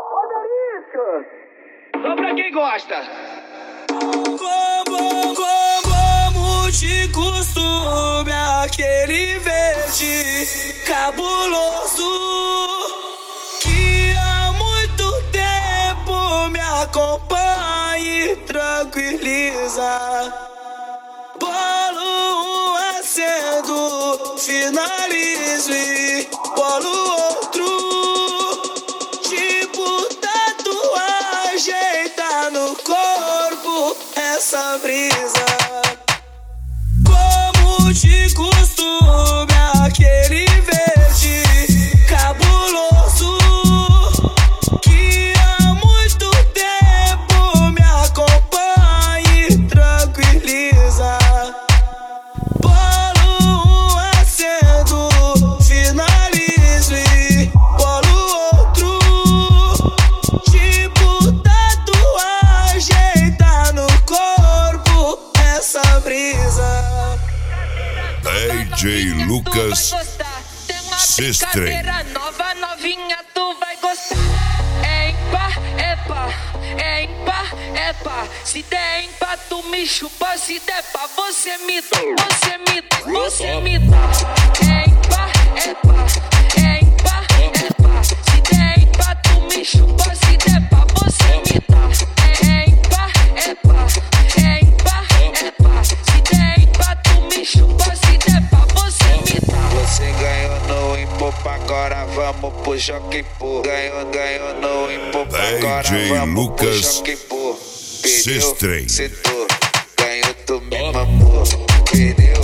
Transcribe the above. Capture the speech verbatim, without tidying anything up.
Só pra quem gosta. Como, como de costume, aquele verde cabuloso que há muito tempo me acompanha e tranquiliza. Bolo um acendo, finalizo e bolo outro. Tipo tatuagem, tá no corpo essa brisa. Como de costume, aquele verde cabuloso que há muito tempo me acompanha e tranquiliza. Bolo um acendo, finalizo e bolo outro. Tipo tatuagem, tá no corpo essa brisa. D J Lucas Sistre. Nova, novinha, tu vai gostar. É ímpar, é pá, é ímpar, é pá. Se der ímpar, tu me chupa. Se der pá, você me dá, você me dá, você me dá. É ímpar, é pá, é ímpar, é pá. Se der ímpar, tu me chupa. Se der pá, você me dá. É ímpar, é pá, é ímpar, é pá. Se der ímpar, tu me chupa. Se der pá, você me dá. Você ganhou no Impopa, agora vamos pro Jockey Pô. Ganhou, ganhou no Impopa, agora D J vamos pro Lucas Jockey Pô. Sistre. Setor, ganhou, tu me mamou. Perdeu,